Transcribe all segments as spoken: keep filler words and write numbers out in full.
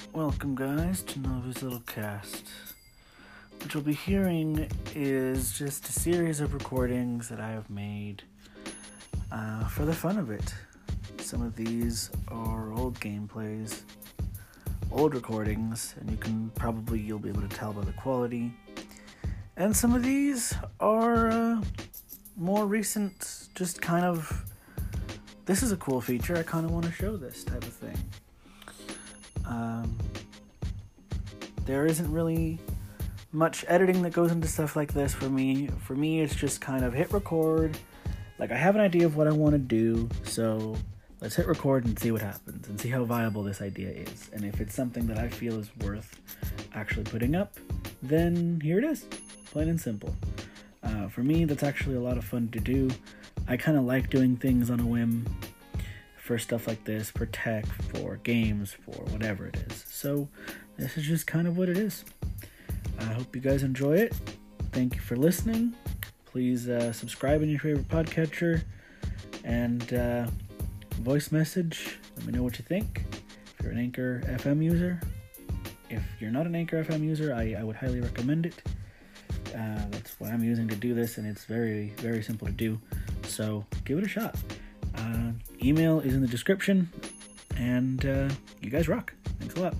Welcome guys to Novi's Little Cast. What you'll be hearing is just a series of recordings that I have made uh, for the fun of it. Some of these are old gameplays, old recordings, and you can probably, you'll be able to tell by the quality. And some of these are uh, more recent, just kind of, this is a cool feature, I kind of want to show this type of thing. Um, there isn't really much editing that goes into stuff like this for me. For me, it's just kind of hit record. Like, I have an idea of what I want to do, so let's hit record and see what happens, and see how viable this idea is. And if it's something that I feel is worth actually putting up, then here it is, plain and simple. Uh, for me, that's actually a lot of fun to do. I kind of like doing things on a whim. For stuff like this, for tech, for games, for whatever it is. So this is just kind of what it is. I hope you guys enjoy it. Thank you for listening. Please uh, subscribe in your favorite podcatcher and uh, voice message. Let me know what you think. If you're an Anchor F M user, if you're not an Anchor F M user, I, I would highly recommend it. Uh, that's what I'm using to do this, and it's very, very simple to do. So give it a shot. Uh, email is in the description, and uh, you guys rock. Thanks a lot.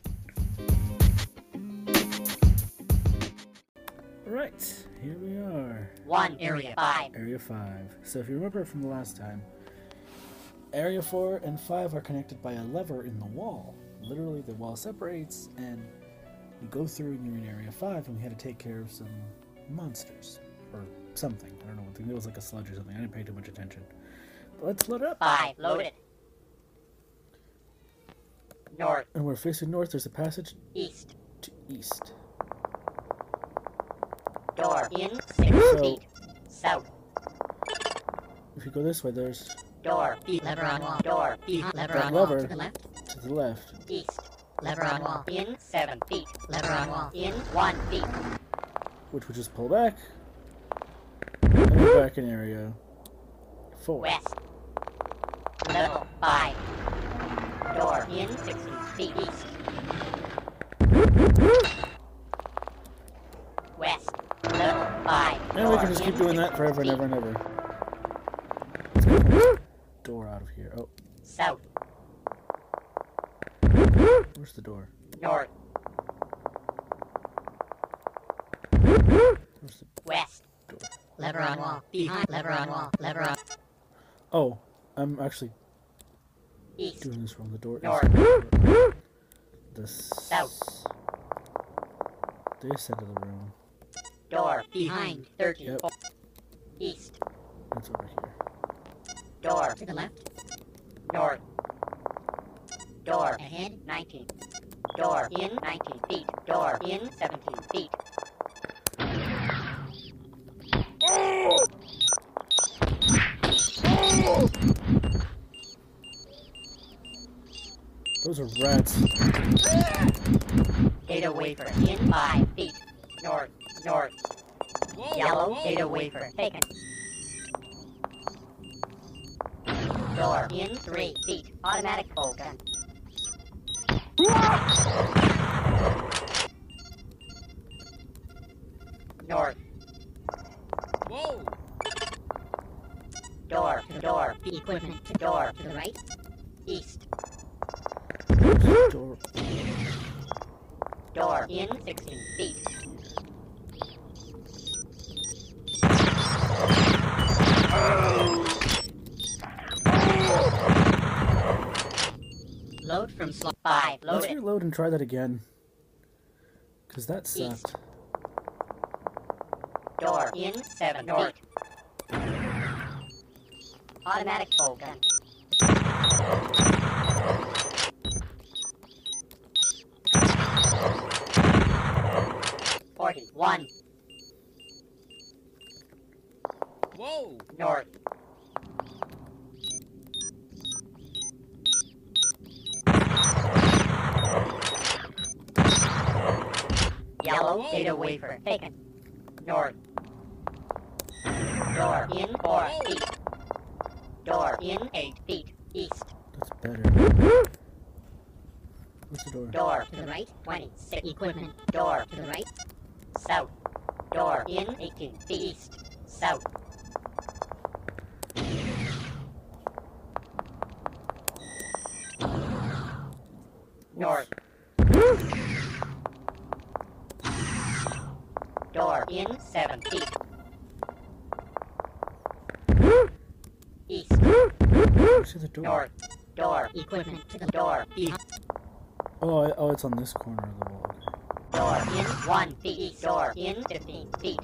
Alright, here we are. One, Area five. Area five. So if you remember from the last time, Area four and five are connected by a lever in the wall. Literally, the wall separates, and you go through and you're in Area five, and we had to take care of some monsters. Or something. I don't know. I think it was like a sludge or something. I didn't pay too much attention. Let's load it up. Five, loaded. North. And we're facing north. There's a passage East. to east. Door in six So- feet. South. If you go this way, there's Door. E lever on wall. Door. E lever that on wall. lever To the left. to the left, East. Lever on wall. In seven feet. Lever on wall. In one feet. which would just pull back. And we're back in area four. West. Level five. Door in sixteen feet east. West. Level five. And we can just keep doing that forever and ever and ever. Let's get this door out of here. Oh, South. where's the door? North. Where's the West. door? Lever on wall. Behind. Lever on wall. Lever on. Oh, I'm actually East. doing this wrong. The door North. is the South. this end of the room. Door behind thirteen. Yep. East. That's over here. Door to the left. North. Door ahead nineteen. Door in nineteen feet. Door in seventeen feet. Those are rats. Data wafer in five feet. North. North. Whoa, Yellow whoa. data wafer taken. Door in three feet. Automatic bow gun. North. Whoa! Door to door. Equipment to door to the right. East. Door. Door in sixteen feet. Load from slot five. Let's Loaded. reload and try that again. Cause that East. sucked. Door in seven feet. Automatic bow gun. Forty-one. Whoa! North. Yellow Whoa. data wafer taken. North. Door in four feet. Door in eight feet. East. That's better. What's the door? Door to the right, twenty-six. Equipment. Door to the right. South. Door in eighteen feet. East. South. North. Door in seven feet. East. Where's the door? North. Door. Equipment to the door. East. Oh, I, oh, it's on this corner of the wall. Okay. Door in one feet. East. Door in fifteen feet.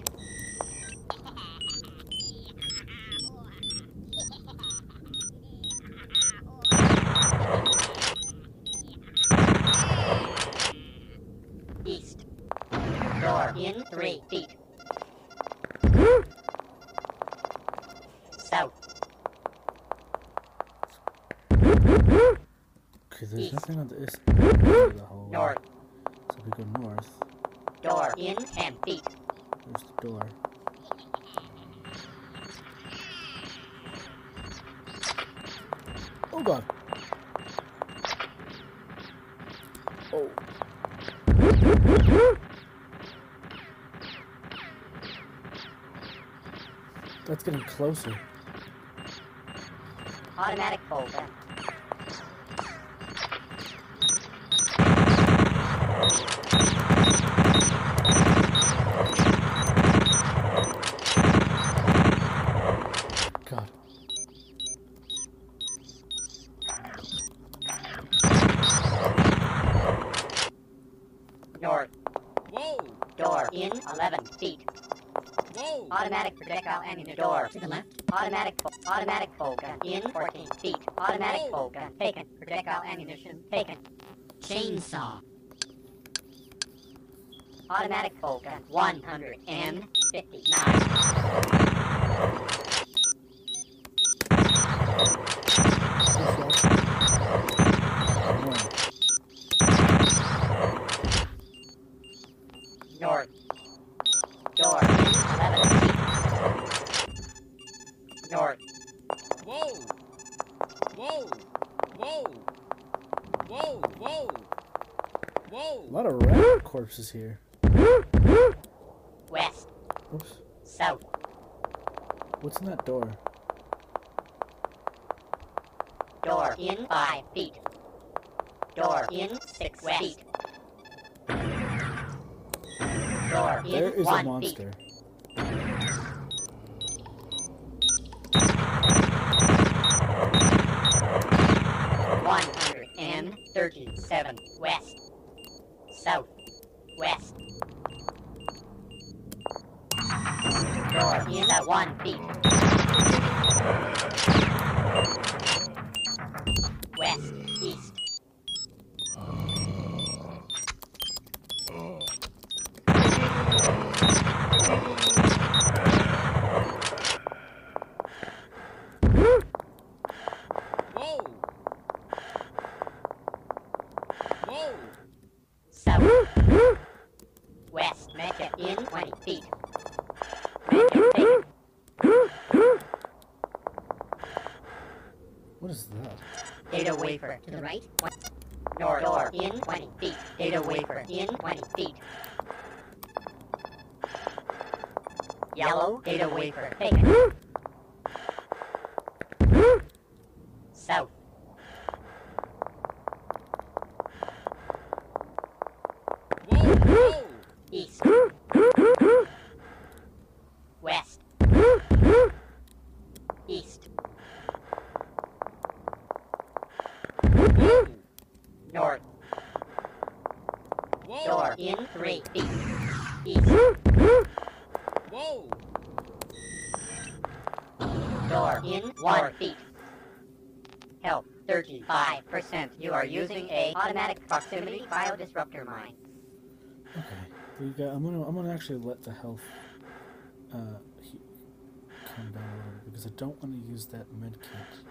East. Door in three feet. South. Okay, there's East. nothing on this side of the hallway. North. So if we go north, Door in ten feet. there's the door. Oh god. Oh. That's getting closer. Automatic folder. God. North. Whoa! Door in eleven feet. Whoa! Automatic projectile ammunition. Door to the left. Automatic fo automatic fold gun in fourteen feet. Automatic Whoa. fold gun taken. Projectile ammunition taken. Chainsaw. Automatic fold gun one hundred fifty-nine. North. Door in eleven feet. North. Whoa! Whoa! Whoa! Whoa! Whoa! A Whoa! lot of rat corpses here. West. Oops. South. What's in that door? Door in five feet. Door in six feet. Door There in is a one monster. feet. One hundred and thirty-seven west. South. West. Door in at one feet. West. East. Whoa! Whoa! South. West. Make it in twenty feet. Make it taken. What is that? Data wafer to the right. One- North. Door in twenty feet. Data wafer in twenty feet. Yellow. Data wafer taken. South. Whoa! Whoa! East. West. East. Whoa! North. Whoa! Door in three feet. East. Whoa! Door in one feet. Help. thirty-five percent. You are using a automatic proximity biodisruptor mine. Okay. We got. I'm gonna. I'm gonna actually let the health uh he, come down a little bit because I don't want to use that med kit.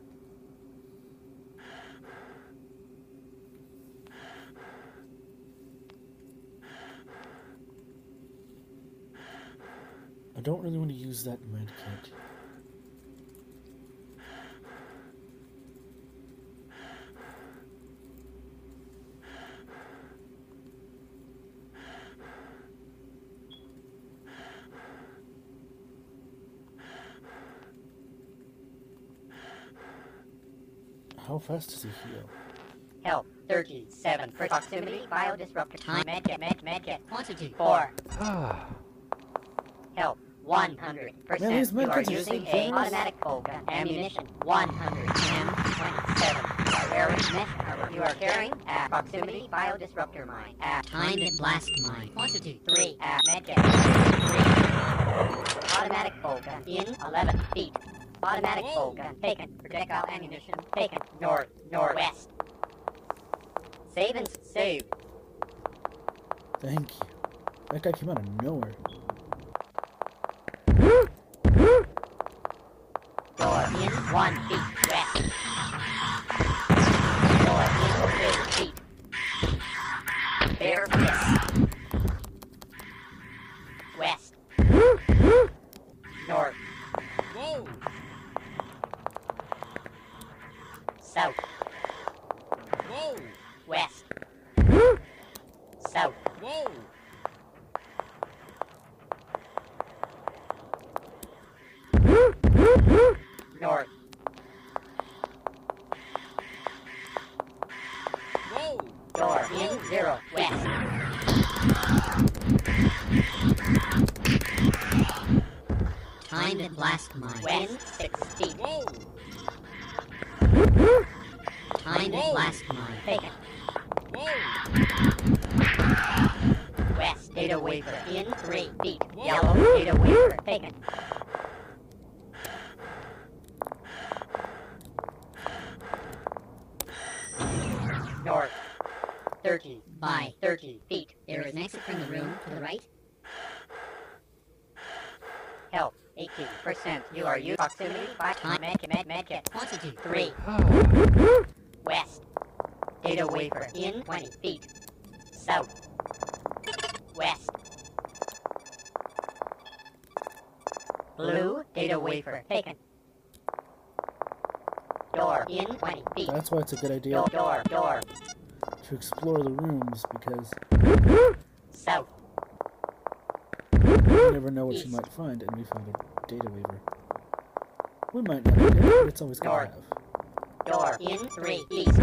I don't really want to use that med kit. How fast does he heal? Health thirty-seven. Proximity biodisruptor. Time. Medkit. Med. Medkit. Quantity four. Health one hundred percent. Man, these You are medkits are using so a generous. automatic polka. Ammunition one hundred twenty-seven. You are wearing mesh armor. You are carrying a proximity biodisruptor mine. A Timed and blast mine. quantity three. A medkit three. Automatic polka in eleven feet. Automatic Whoa. polka taken. Projectile ammunition taken. North. Northwest. Save and s- save. Thank you. That guy came out of nowhere. Door in one feet west. Door in two feet. Bear west. West. North. Whoa! South. Whoa! West. South. Whoa! North. Whoa! Door in zero. West. Timed and blast mine. West. Six feet. Whoa! Timed and blast mine. Taken. Whoa! West. Data wafer in three feet. Whoa. Yellow. Data wafer taken. North. Thirty by thirty feet. There is an exit from the room to the right. Health eighteen percent. You are using proximity by Time. med med medkit. Quantity Three. West. Data wafer in twenty feet. South. West. Blue. Data wafer taken. Door in twenty feet. That's why it's a good idea Door, door, door. to explore the rooms, because South. you never know what you might find, and we found a data waiver. We might not need it, but it's always good to North. have. Door in three east.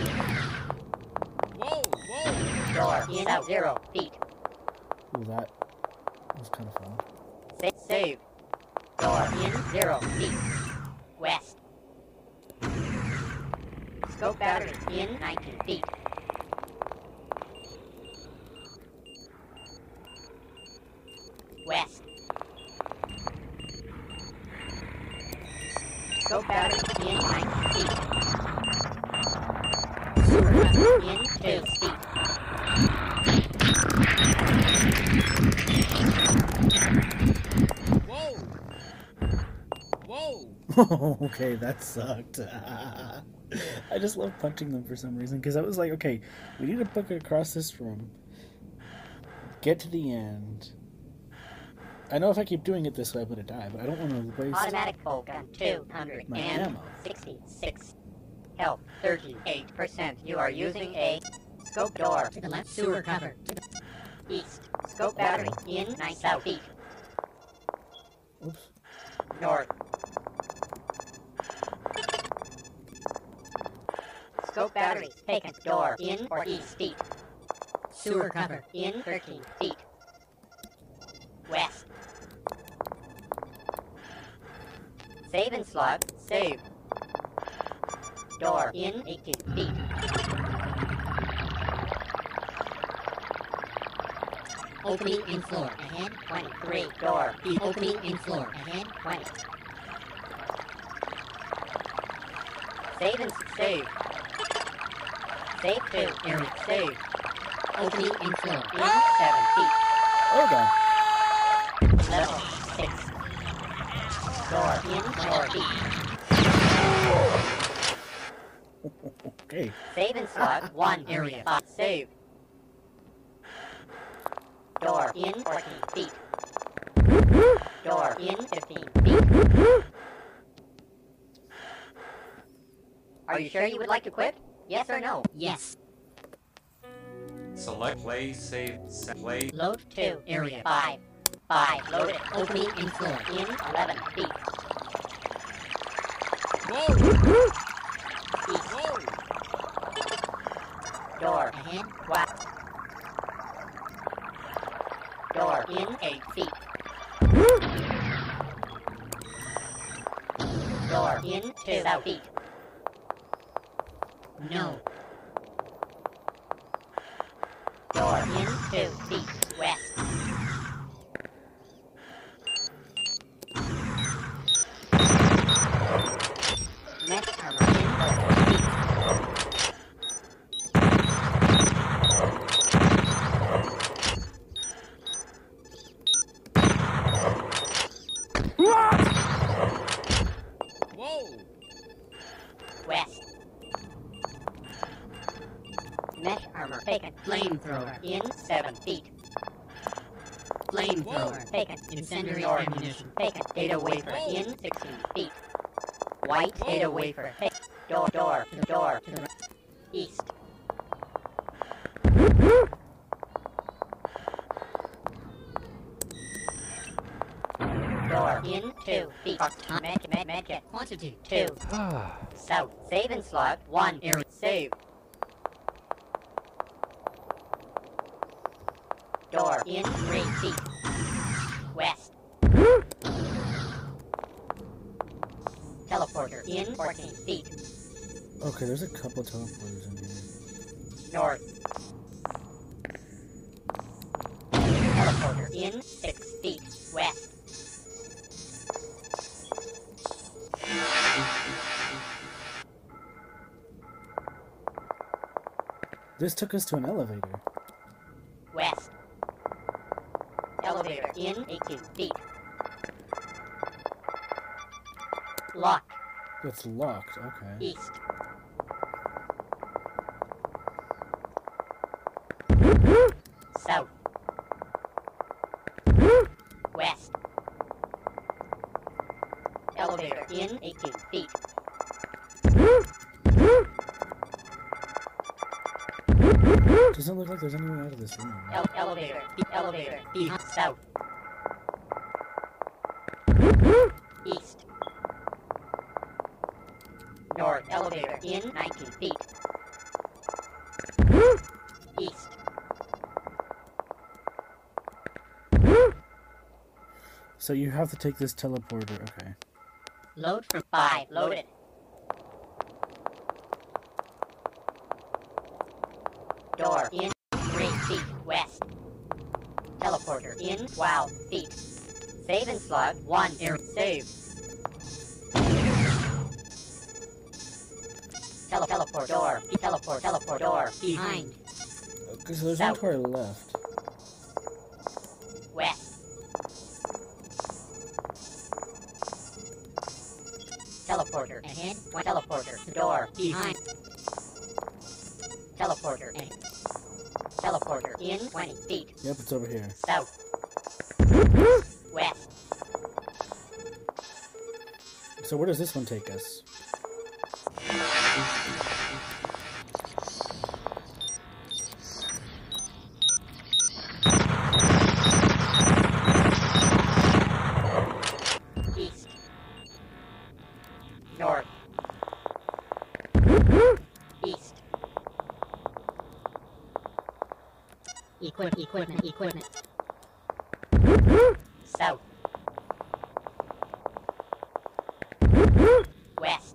Whoa! Whoa! Door in south zero feet. Ooh, that was kind of fun. Sa- save. Door in zero feet. West. Scope battery in nineteen feet. West. Scope battery in nineteen feet. Super battery in two feet. Whoa! Whoa! Okay, that sucked. I just love punching them for some reason, because I was like, okay, we need to book it across this room, get to the end. I know if I keep doing it this way, I'm gonna die, but I don't want to waste. Automatic bolt gun two hundred My ammo. sixty-six. Health thirty-eight percent. You are using a scope door To the left. Sewer cover. To the east. Scope battery in nine south feet. Oops. North. Scope battery taken. Door in or east feet. sewer cover. In thirteen feet. West. Save and slot. Save. Door in eighteen feet. Opening in floor. Ahead. twenty-three. Door. Opening in floor. Ahead. twenty. Save and s- save. Save two. Area. Save. Opening in floor. In seven feet. Oh god. Level six. Door in four feet. Okay. Save and slot one Area. Five. Save. Door in fourteen feet. Door in fifteen feet. Are you sure you would like to quit? Yes or no? Yes. Select play, save, set, play. Load two. Area. Five. Five. Loaded. Opening in floor. In eleven feet. Whoa! East. Whoa! in two south feet. No. Door in two feet west. Mesh armor in four feet. Whoa! West. Mesh armor taken. Flamethrower. In seven feet. Flamethrower. Taken. Incendiary North. ammunition. Taken. Data wafer in sixteen feet. White Whoa. data wafer. Take. Door, door, To the door. To the right. East. Door in two feet. Med, med, medkit. Quantity. Two. South. Save and slot. One. Area. Save. Door in three feet. West. Teleporter in fourteen feet. Okay, there's a couple teleporters in here. North. Teleporter in six feet. West. This took us to an elevator. West. Elevator in eighteen feet. Lock. It's locked, okay. East. South. West. Elevator in eighteen feet. Doesn't look like there's anyone out of this room. El- elevator. Elevator. Behind. South. East. North. Elevator in nineteen feet. East. So you have to take this teleporter, okay. Load from five. Loaded. Door in three feet west. Teleporter in twelve feet. Save and slot one. Air save. Tele teleport door. Teleport. Teleport door. Behind. Okay, so there's one South. to our left. West. Teleporter. Ahead. One teleporter. Door. Behind. Teleporter. Ahead. Teleporter in twenty feet. Yep, it's over here. South. West. So where does this one take us? East. North. East. Equip. Equipment. Equipment. South. West.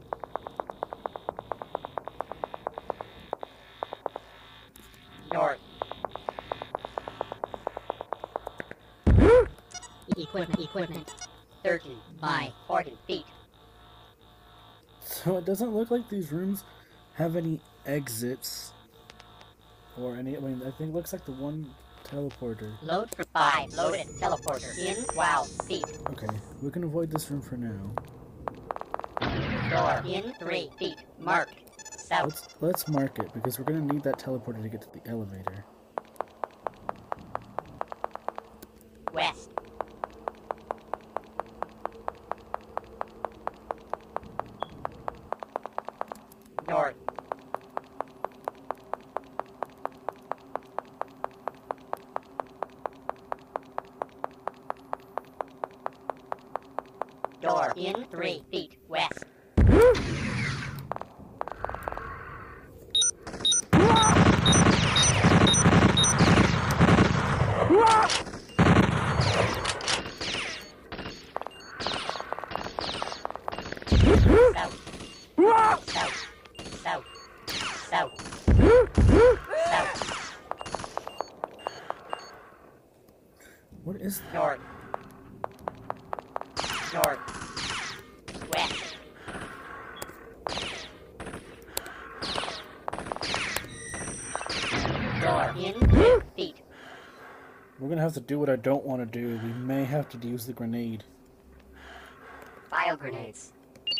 North. Equipment. Equipment. thirteen by forty feet. So it doesn't look like these rooms have any exits. Or any, I mean, I think it looks like the one teleporter. Load for five. Loaded. Teleporter in twelve feet. Okay, we can avoid this room for now. Door in three feet. Marked. South. Let's, let's mark it, because we're gonna need that teleporter to get to the elevator. West. North. Door in three feet west. South. in two feet. We're gonna have to do what I don't want to do. We may have to use the grenade. Bio grenades.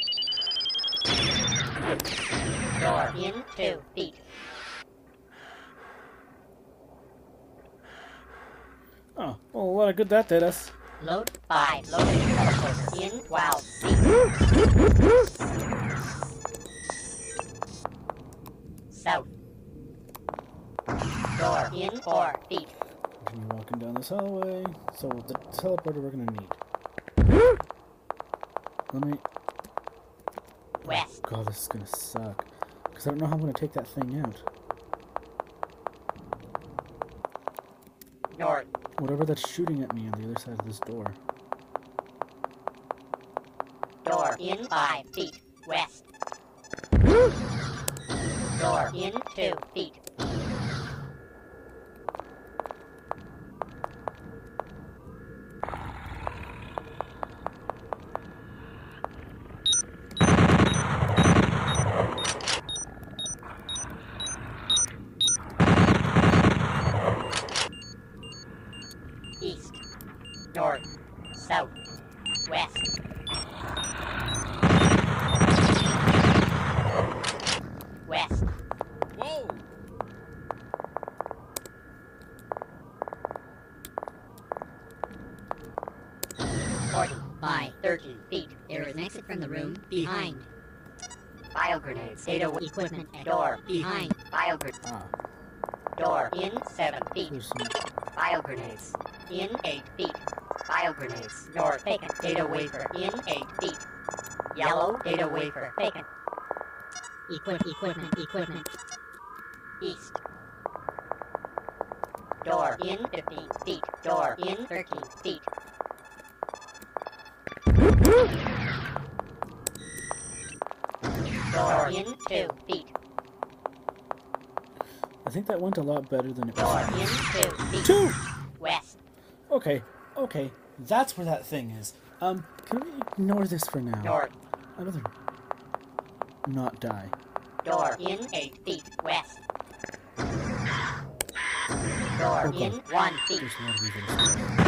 Door in two feet. Oh, well, a lot of good that did us. Load five. Loading teleporter in twelve feet. South. Door in four feet. Continue walking down this hallway. So the teleporter we're gonna need. Let me. West. God, this is gonna suck. Because I don't know how I'm gonna take that thing out. North. Whatever that's shooting at me on the other side of this door. Door in five feet. West. Door in two feet. East. North. South. West. West. Whoa! forty by thirty feet. There is an exit from the room behind. Bio grenades. Data w- Equipment at door behind. Bio grenade. Ah, Door in seven feet. there's some. Bio grenades. In eight feet. Bio grenades. North. Taken. Data wafer. In eight feet. Yellow. Data wafer. Taken. Equip equipment equipment. East. Door in fifteen feet. Door in thirteen feet. Door in two feet. I think that went a lot better than it Door was. in two feet. Two! West. Okay, okay. That's where that thing is. Um, can we ignore this for now? North. I'd rather not die. Door in eight feet. West. Door Okay. in one feet. There's a lot of evil.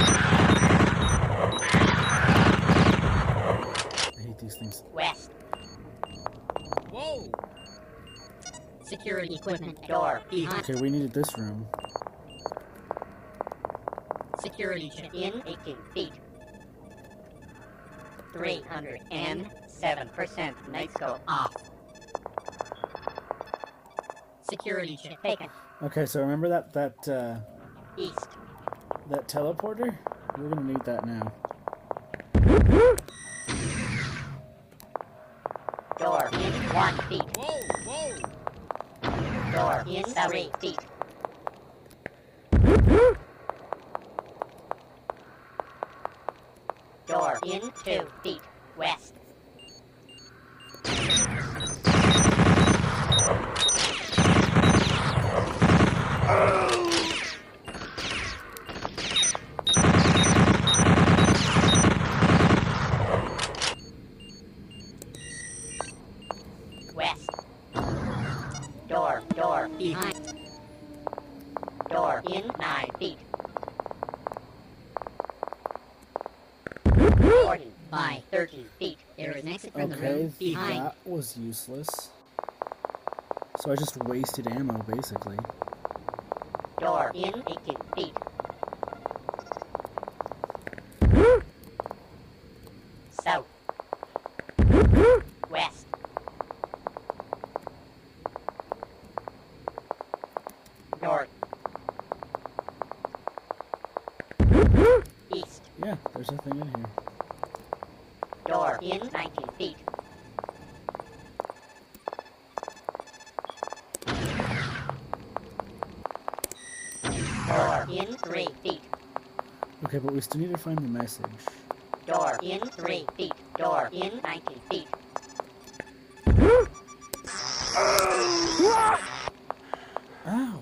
I hate these things. West. Whoa! Security equipment Door behind. Okay, we needed this room. Security check. in eighteen feet. three hundred seven percent night scope off. Security check. Taken. Okay, so remember that that uh, East. that teleporter? We're gonna need that now. Door in one feet. Whoa! Whoa! Door in three feet. Door in two feet. West. West. Door, door, Behind. door in nine feet. forty by thirty feet. There is an exit from the Okay, room behind. that was useless. So I just wasted ammo, basically. Door in eighteen feet. South. West. North. East. Yeah, there's a thing in here. Door in nineteen feet. Door in three feet. Okay, but we still need to find the message. Door in three feet. Door in nineteen feet. Ow!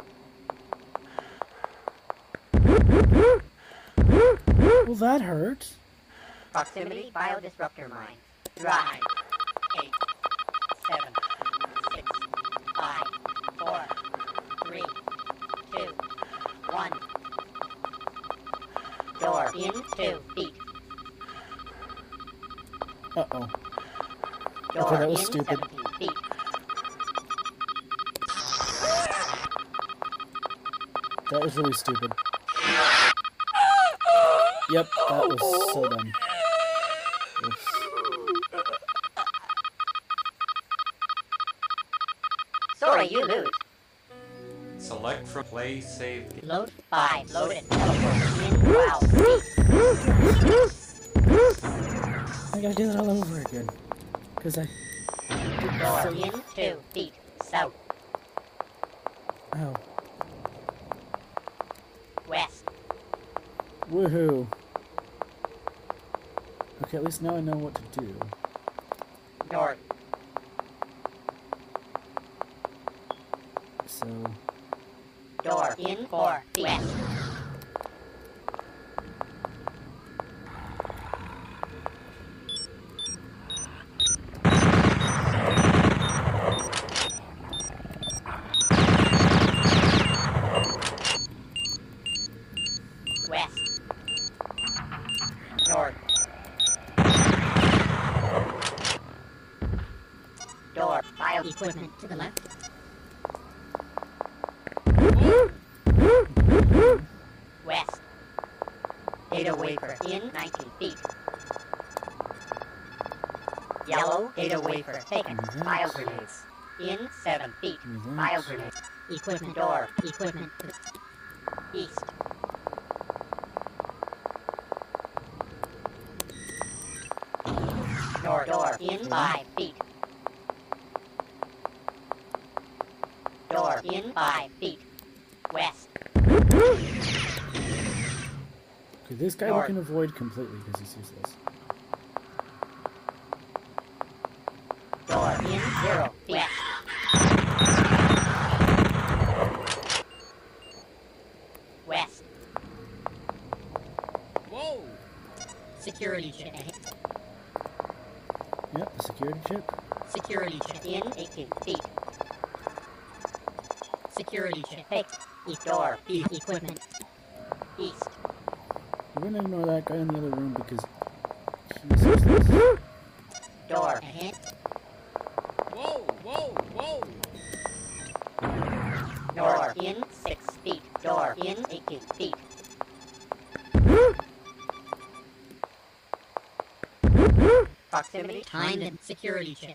Well, that hurt. Proximity biodisruptor mine. Drive. Eight. Seven. Six. Five. Four. Three. Two. was in stupid. seventeen feet. That was really stupid. Yep, that was so dumb. Oops. Sorry, you lose. Select from play save. Load five. Loaded. Teleporter in twelve feet. I gotta do that all over again. Because I... Door So, in two feet. South. ow. West. Woohoo. Okay, at least now I know what to do. North. So... Door in four feet. West. West. North. Door. File Equipment to the left. west. Data wafer in nineteen feet. Yellow data wafer taken. File grenades in seven feet. File grenades. Equipment. Door. Equipment to the East. North. Door in five feet. Door in five feet. West. Okay, this guy we North. can avoid completely because he's useless. Door in zero feet. West. West. Whoa! security chip. Yep, the security chip. Security chip. In eighteen feet. Security chip. Take. Door. E- equipment. East. We're gonna ignore that guy in the other room because he's useless. Door. Ahead. Whoa! Whoa! Whoa! Door in six feet. Door in eighteen feet. Proximity. Timed and security chip.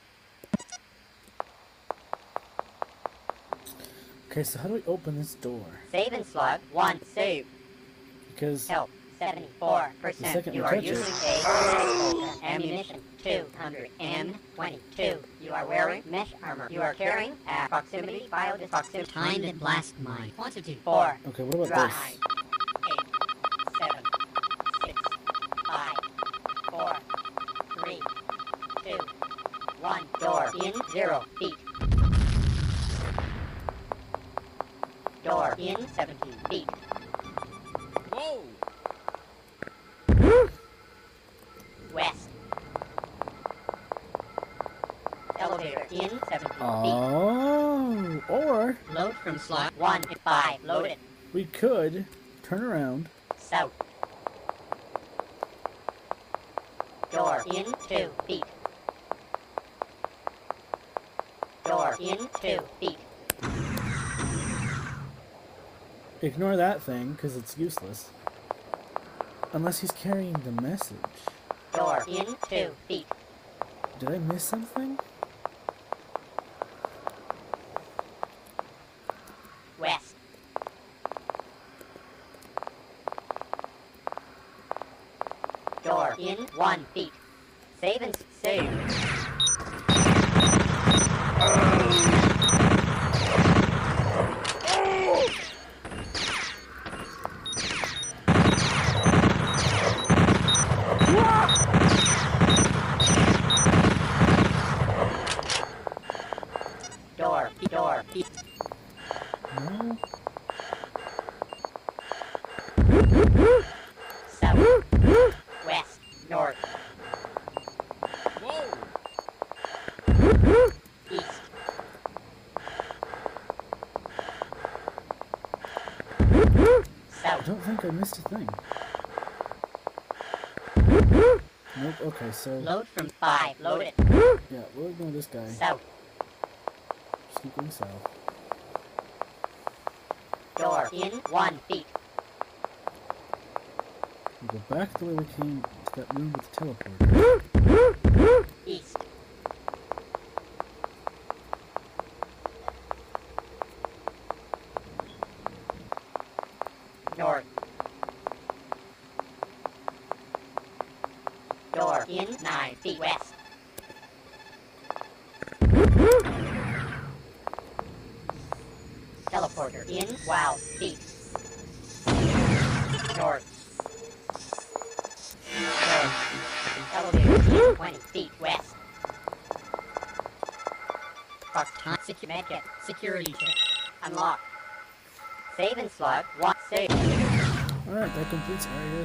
Okay, so how do we open this door? Save and slug. One. Save. Because Help. seventy-four The percent. second You we are touch it- using a ammunition. two hundred M twenty-two. You are wearing mesh armor. You are carrying a proximity file dis- proximity. Timed and blast mine. Quantity. Four. okay, what about Drive. this? Eight. Seven. Six. Five. Four. Three. Two. One. Door in zero feet. Door in seventeen feet. Whoa! West. Elevator in seventeen Oh, or Load from slot. feet. One. Five. Loaded. we could turn around. South. Door in two feet. Door in two feet. Ignore that thing because it's useless. Unless he's carrying the message. Door in two feet. Did I miss something? West. Door in one feet. Save and s- save. Door, door, No. south, west, north, Whoa! east, I south, don't think I missed a thing. Nope, okay, so Load from five, loaded, Yeah, we'll ignore this guy. South. Just keep going south. Door in one feet. We go back the way we came to that room with the teleporter. East. North. Door in nine feet west. Teleporter in twelve feet. North. North. Elevator in twenty feet west. Time. Secu- Medkit. security check. Unlock. Save and slot. One save. Alright, that completes areas.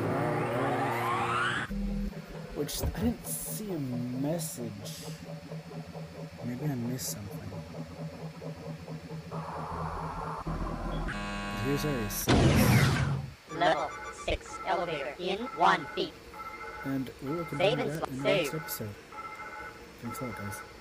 Which, I didn't see a message. Maybe I missed something. Here's area six. Level six. Elevator in one feet. And we'll continue Save and that slot. in the next Save. episode. Thanks a lot, guys.